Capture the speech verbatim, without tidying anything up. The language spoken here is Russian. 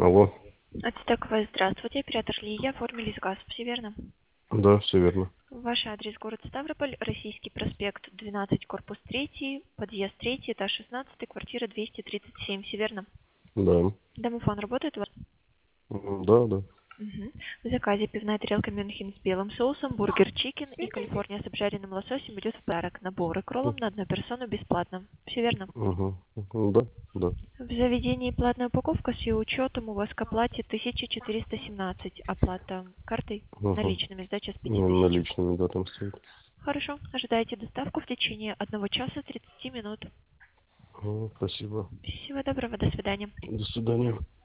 Алло. Отстаковая, здравствуйте. Оператор Лия, оформили заказ. Все верно? Да, все верно. Ваш адрес город Ставрополь, Российский проспект двенадцать, корпус три, подъезд три, этаж шестнадцать, квартира двести тридцать семь. Все верно? Да. Домофон работает у вас? М, Да, да. Угу. В заказе пивная тарелка Мюнхен с белым соусом, бургер чикен и Калифорния с обжаренным лососем идет в подарок. Наборы к роллам на одну персону бесплатно. Все верно? Угу. Да, да. В заведении платная упаковка с ее учетом у вас к оплате тысяча четыреста семнадцать. Оплата картой Угу. наличными, сдача с пяти Ну, тысяч. наличными, да, там стоит. Хорошо. Ожидайте доставку в течение одного часа тридцати минут. М, Спасибо. Всего доброго. До свидания. До свидания.